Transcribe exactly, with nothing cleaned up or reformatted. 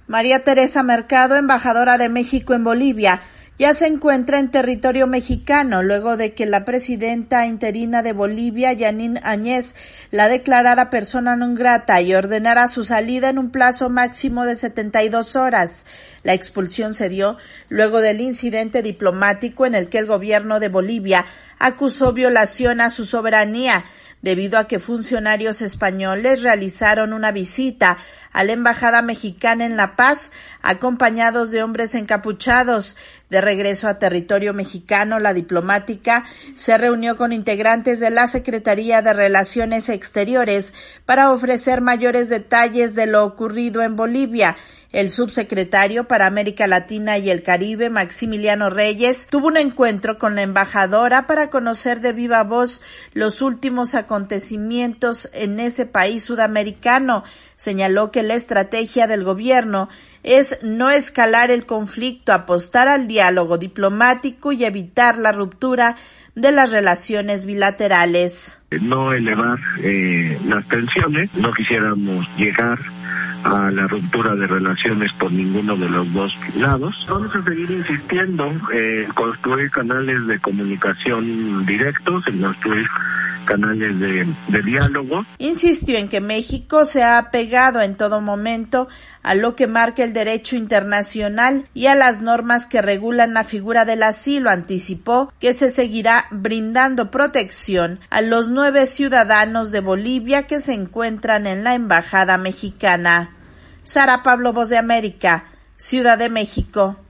María Teresa Mercado, embajadora de México en Bolivia, ya se encuentra en territorio mexicano luego de que la presidenta interina de Bolivia, Yanine Áñez, la declarara persona non grata y ordenara su salida en un plazo máximo de setenta y dos horas. La expulsión se dio luego del incidente diplomático en el que el gobierno de Bolivia acusó violación a su soberanía, debido a que funcionarios españoles realizaron una visita a la embajada mexicana en La Paz, acompañados de hombres encapuchados. De regreso a territorio mexicano, la diplomática se reunió con integrantes de la Secretaría de Relaciones Exteriores para ofrecer mayores detalles de lo ocurrido en Bolivia. El subsecretario para América Latina y el Caribe, Maximiliano Reyes, tuvo un encuentro con la embajadora para conocer de viva voz los últimos acontecimientos en ese país sudamericano. Señaló que la estrategia del gobierno es no escalar el conflicto, apostar al diálogo diplomático y evitar la ruptura de las relaciones bilaterales. No elevar eh, las tensiones, no quisiéramos llegar a la ruptura de relaciones por ninguno de los dos lados. Vamos a seguir insistiendo en construir canales de comunicación directos, en construir canales de, de diálogo. Insistió en que México se ha apegado en todo momento a lo que marca el derecho internacional y a las normas que regulan la figura del asilo. Anticipó que se seguirá brindando protección a los nueve ciudadanos de Bolivia que se encuentran en la embajada mexicana. Sara Pablo, Voz de América, Ciudad de México.